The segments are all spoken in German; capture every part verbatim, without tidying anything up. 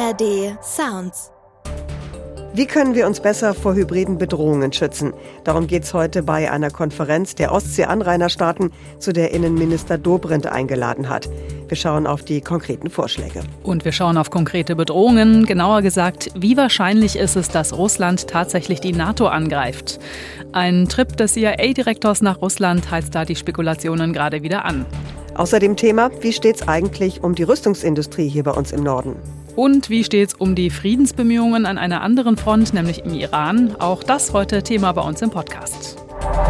A R D Sounds. Wie können wir uns besser vor hybriden Bedrohungen schützen? Darum geht es heute bei einer Konferenz der Ostsee-Anrainerstaaten, zu der Innenminister Dobrindt eingeladen hat. Wir schauen auf die konkreten Vorschläge. Und wir schauen auf konkrete Bedrohungen. Genauer gesagt, wie wahrscheinlich ist es, dass Russland tatsächlich die NATO angreift? Ein Trip des C I A-Direktors nach Russland heizt da die Spekulationen gerade wieder an. Außerdem Thema, wie steht's eigentlich um die Rüstungsindustrie hier bei uns im Norden? Und wie steht's um die Friedensbemühungen an einer anderen Front, nämlich im Iran? Auch das heute Thema bei uns im Podcast.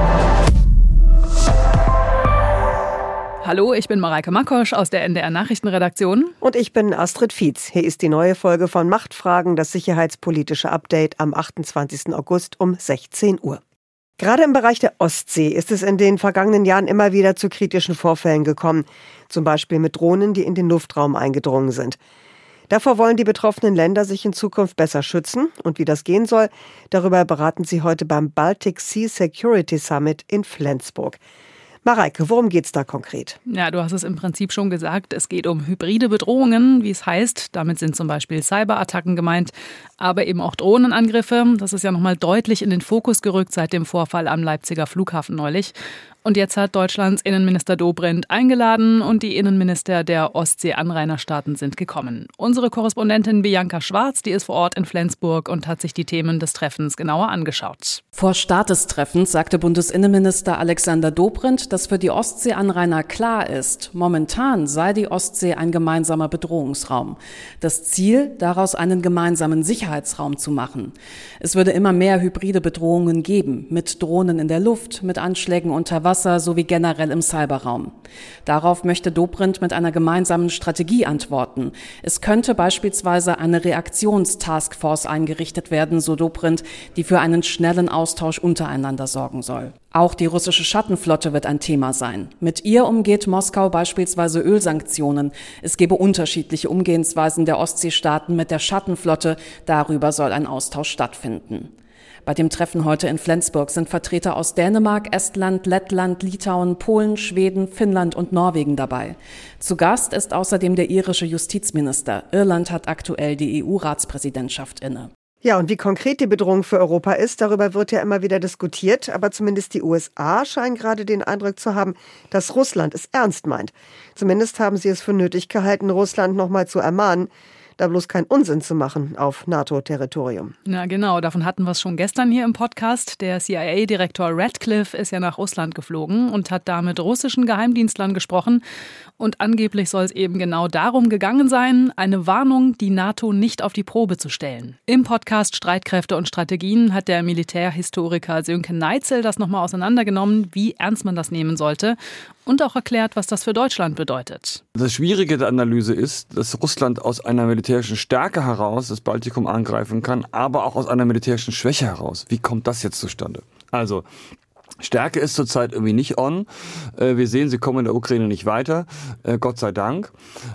Hallo, ich bin Mareike Makosch aus der N D R-Nachrichtenredaktion. Und ich bin Astrid Fietz. Hier ist die neue Folge von Machtfragen, das sicherheitspolitische Update am achtundzwanzigsten August um sechzehn Uhr. Gerade im Bereich der Ostsee ist es in den vergangenen Jahren immer wieder zu kritischen Vorfällen gekommen. Zum Beispiel mit Drohnen, die in den Luftraum eingedrungen sind. Davor wollen die betroffenen Länder sich in Zukunft besser schützen. Und wie das gehen soll, darüber beraten sie heute beim Baltic Sea Security Summit in Flensburg. Mareike, worum geht's da konkret? Ja, du hast es im Prinzip schon gesagt. Es geht um hybride Bedrohungen, wie es heißt. Damit sind zum Beispiel Cyberattacken gemeint, aber eben auch Drohnenangriffe. Das ist ja nochmal deutlich in den Fokus gerückt seit dem Vorfall am Leipziger Flughafen neulich. Und jetzt hat Deutschlands Innenminister Dobrindt eingeladen und die Innenminister der Ostsee-Anrainerstaaten sind gekommen. Unsere Korrespondentin Bianca Schwarz, die ist vor Ort in Flensburg und hat sich die Themen des Treffens genauer angeschaut. Vor Start des Treffens sagte Bundesinnenminister Alexander Dobrindt, dass für die Ostsee-Anrainer klar ist, momentan sei die Ostsee ein gemeinsamer Bedrohungsraum. Das Ziel, daraus einen gemeinsamen Sicherheitsraum zu machen. Es würde immer mehr hybride Bedrohungen geben, mit Drohnen in der Luft, mit Anschlägen unter Wasser, sowie generell im Cyberraum. Darauf möchte Dobrindt mit einer gemeinsamen Strategie antworten. Es könnte beispielsweise eine Reaktionstaskforce eingerichtet werden, so Dobrindt, die für einen schnellen Austausch untereinander sorgen soll. Auch die russische Schattenflotte wird ein Thema sein. Mit ihr umgeht Moskau beispielsweise Ölsanktionen. Es gebe unterschiedliche Umgehensweisen der Ostseestaaten mit der Schattenflotte. Darüber soll ein Austausch stattfinden. Bei dem Treffen heute in Flensburg sind Vertreter aus Dänemark, Estland, Lettland, Litauen, Polen, Schweden, Finnland und Norwegen dabei. Zu Gast ist außerdem der irische Justizminister. Irland hat aktuell die E U-Ratspräsidentschaft inne. Ja, und wie konkret die Bedrohung für Europa ist, darüber wird ja immer wieder diskutiert. Aber zumindest die U S A scheinen gerade den Eindruck zu haben, dass Russland es ernst meint. Zumindest haben sie es für nötig gehalten, Russland nochmal zu ermahnen, da bloß keinen Unsinn zu machen auf NATO-Territorium. Na genau, davon hatten wir es schon gestern hier im Podcast. Der C I A-Direktor Radcliffe ist ja nach Russland geflogen und hat da mit russischen Geheimdienstlern gesprochen. Und angeblich soll es eben genau darum gegangen sein, eine Warnung, die NATO nicht auf die Probe zu stellen. Im Podcast Streitkräfte und Strategien hat der Militärhistoriker Sönke Neitzel das nochmal auseinandergenommen, wie ernst man das nehmen sollte. Und auch erklärt, was das für Deutschland bedeutet. Das Schwierige der Analyse ist, dass Russland aus einer militärischen Stärke heraus das Baltikum angreifen kann, aber auch aus einer militärischen Schwäche heraus. Wie kommt das jetzt zustande? Also, Stärke ist zurzeit irgendwie nicht on. Wir sehen, sie kommen in der Ukraine nicht weiter, Gott sei Dank.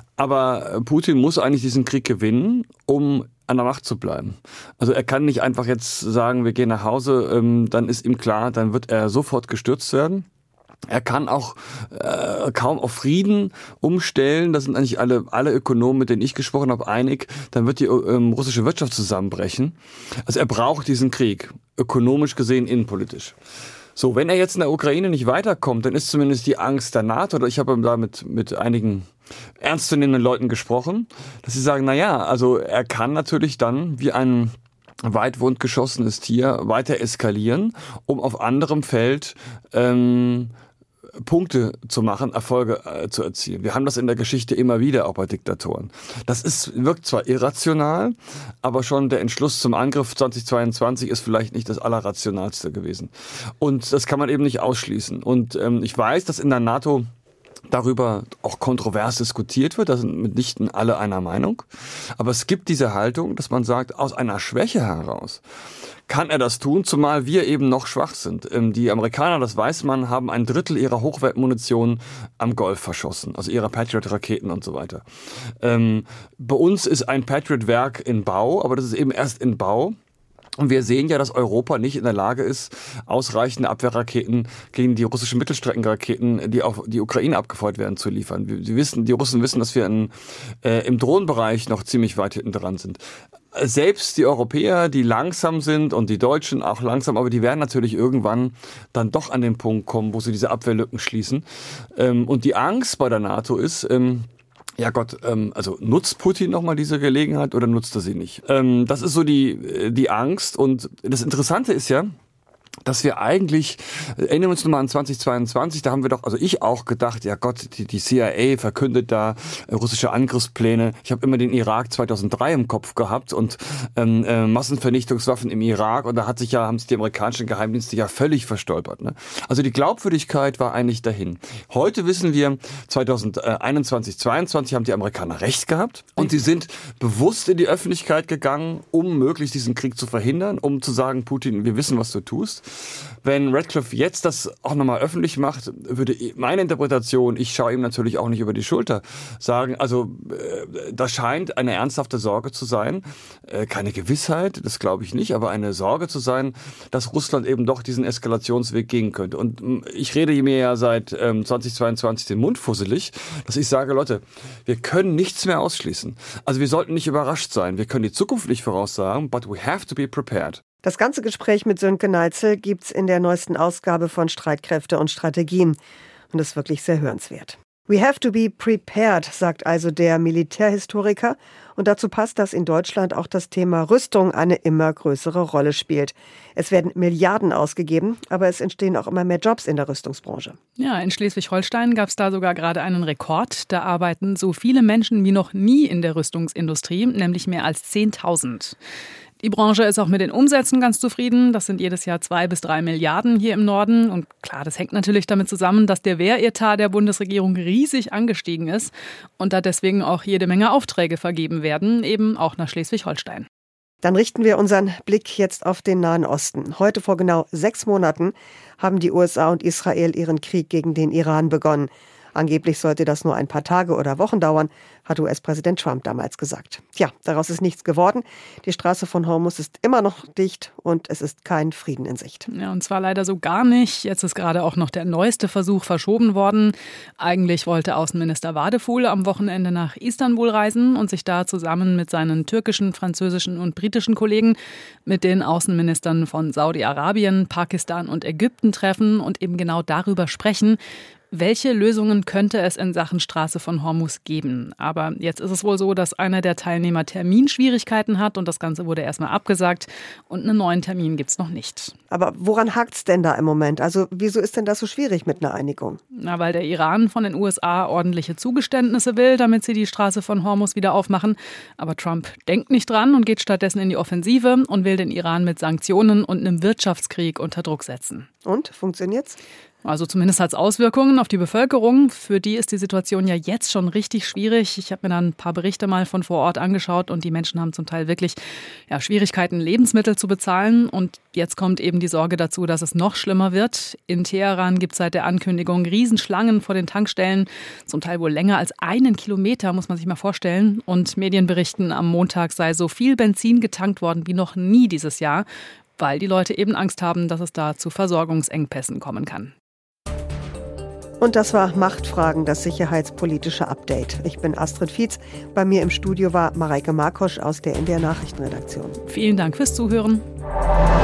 Aber Putin muss eigentlich diesen Krieg gewinnen, um an der Macht zu bleiben. Also er kann nicht einfach jetzt sagen, wir gehen nach Hause, dann ist ihm klar, dann wird er sofort gestürzt werden. Er kann auch äh, kaum auf Frieden umstellen. Das sind eigentlich alle alle Ökonomen, mit denen ich gesprochen habe, einig. Dann wird die ähm, russische Wirtschaft zusammenbrechen. Also er braucht diesen Krieg, ökonomisch gesehen, innenpolitisch. So, wenn er jetzt in der Ukraine nicht weiterkommt, dann ist zumindest die Angst der NATO, oder ich habe da mit, mit einigen ernstzunehmenden Leuten gesprochen, dass sie sagen, na ja, also er kann natürlich dann wie ein weit wund geschossenes Tier weiter eskalieren, um auf anderem Feld ähm, Punkte zu machen, Erfolge äh, zu erzielen. Wir haben das in der Geschichte immer wieder, auch bei Diktatoren. Das ist, wirkt zwar irrational, aber schon der Entschluss zum Angriff zweitausendzweiundzwanzig ist vielleicht nicht das Allerrationalste gewesen. Und das kann man eben nicht ausschließen. Und ähm, ich weiß, dass in der NATO darüber auch kontrovers diskutiert wird, da sind mitnichten alle einer Meinung. Aber es gibt diese Haltung, dass man sagt, aus einer Schwäche heraus kann er das tun, zumal wir eben noch schwach sind. Die Amerikaner, das weiß man, haben ein Drittel ihrer Hochwertmunition am Golf verschossen, also ihrer Patriot-Raketen und so weiter. Ähm, bei uns ist ein Patriot-Werk in Bau, aber das ist eben erst in Bau. Und wir sehen ja, dass Europa nicht in der Lage ist, ausreichende Abwehrraketen gegen die russischen Mittelstreckenraketen, die auf die Ukraine abgefeuert werden, zu liefern. Wir wissen, die Russen wissen, dass wir in, äh, im Drohnenbereich noch ziemlich weit hinten dran sind. Selbst die Europäer, die langsam sind und die Deutschen auch langsam, aber die werden natürlich irgendwann dann doch an den Punkt kommen, wo sie diese Abwehrlücken schließen. Ähm, und die Angst bei der NATO ist, ähm, ja Gott, ähm, also nutzt Putin nochmal diese Gelegenheit oder nutzt er sie nicht? Ähm, das ist so die, die Angst. Und das Interessante ist ja, dass wir eigentlich, erinnern wir uns nochmal an zweitausendzweiundzwanzig, da haben wir doch, also ich auch gedacht, ja Gott, die, die C I A verkündet da äh, russische Angriffspläne. Ich habe immer den Irak zweitausenddrei im Kopf gehabt und ähm, äh, Massenvernichtungswaffen im Irak, und da hat sich ja, haben sich die amerikanischen Geheimdienste ja völlig verstolpert. Ne? Also die Glaubwürdigkeit war eigentlich dahin. Heute wissen wir, zweitausendeinundzwanzig, zweiundzwanzig haben die Amerikaner recht gehabt, und sie sind bewusst in die Öffentlichkeit gegangen, um möglichst diesen Krieg zu verhindern, um zu sagen, Putin, wir wissen, was du tust. Wenn Ratcliffe jetzt das auch nochmal öffentlich macht, würde meine Interpretation, ich schaue ihm natürlich auch nicht über die Schulter, sagen, also äh, da scheint eine ernsthafte Sorge zu sein, äh, keine Gewissheit, das glaube ich nicht, aber eine Sorge zu sein, dass Russland eben doch diesen Eskalationsweg gehen könnte. Und äh, ich rede mir ja seit ähm, zweitausendzweiundzwanzig den Mund fusselig, dass ich sage, Leute, wir können nichts mehr ausschließen. Also wir sollten nicht überrascht sein, wir können die Zukunft nicht voraussagen, but we have to be prepared. Das ganze Gespräch mit Sönke Neitzel gibt's in der neuesten Ausgabe von Streitkräfte und Strategien. Und das ist wirklich sehr hörenswert. We have to be prepared, sagt also der Militärhistoriker. Und dazu passt, dass in Deutschland auch das Thema Rüstung eine immer größere Rolle spielt. Es werden Milliarden ausgegeben, aber es entstehen auch immer mehr Jobs in der Rüstungsbranche. Ja, in Schleswig-Holstein gab es da sogar gerade einen Rekord. Da arbeiten so viele Menschen wie noch nie in der Rüstungsindustrie, nämlich mehr als zehntausend. Die Branche ist auch mit den Umsätzen ganz zufrieden. Das sind jedes Jahr zwei bis drei Milliarden hier im Norden. Und klar, das hängt natürlich damit zusammen, dass der Wehretat der Bundesregierung riesig angestiegen ist und da deswegen auch jede Menge Aufträge vergeben werden, eben auch nach Schleswig-Holstein. Dann richten wir unseren Blick jetzt auf den Nahen Osten. Heute vor genau sechs Monaten haben die U S A und Israel ihren Krieg gegen den Iran begonnen. Angeblich sollte das nur ein paar Tage oder Wochen dauern, hat U S-Präsident Trump damals gesagt. Tja, daraus ist nichts geworden. Die Straße von Hormuz ist immer noch dicht und es ist kein Frieden in Sicht. Ja, und zwar leider so gar nicht. Jetzt ist gerade auch noch der neueste Versuch verschoben worden. Eigentlich wollte Außenminister Vadeful am Wochenende nach Istanbul reisen und sich da zusammen mit seinen türkischen, französischen und britischen Kollegen mit den Außenministern von Saudi-Arabien, Pakistan und Ägypten treffen und eben genau darüber sprechen, welche Lösungen könnte es in Sachen Straße von Hormuz geben? Aber jetzt ist es wohl so, dass einer der Teilnehmer Terminschwierigkeiten hat und das Ganze wurde erstmal abgesagt und einen neuen Termin gibt's noch nicht. Aber woran hakt's denn da im Moment? Also wieso ist denn das so schwierig mit einer Einigung? Na, weil der Iran von den U S A ordentliche Zugeständnisse will, damit sie die Straße von Hormuz wieder aufmachen. Aber Trump denkt nicht dran und geht stattdessen in die Offensive und will den Iran mit Sanktionen und einem Wirtschaftskrieg unter Druck setzen. Und, funktioniert's? Also zumindest hat es Auswirkungen auf die Bevölkerung. Für die ist die Situation ja jetzt schon richtig schwierig. Ich habe mir dann ein paar Berichte mal von vor Ort angeschaut und die Menschen haben zum Teil wirklich ja, Schwierigkeiten, Lebensmittel zu bezahlen. Und jetzt kommt eben die Sorge dazu, dass es noch schlimmer wird. In Teheran gibt es seit der Ankündigung Riesenschlangen vor den Tankstellen. Zum Teil wohl länger als einen Kilometer, muss man sich mal vorstellen. Und Medien berichten, am Montag sei so viel Benzin getankt worden wie noch nie dieses Jahr, weil die Leute eben Angst haben, dass es da zu Versorgungsengpässen kommen kann. Und das war Machtfragen, das sicherheitspolitische Update. Ich bin Astrid Fietz. Bei mir im Studio war Mareike Markosch aus der N D R Nachrichtenredaktion. Vielen Dank fürs Zuhören.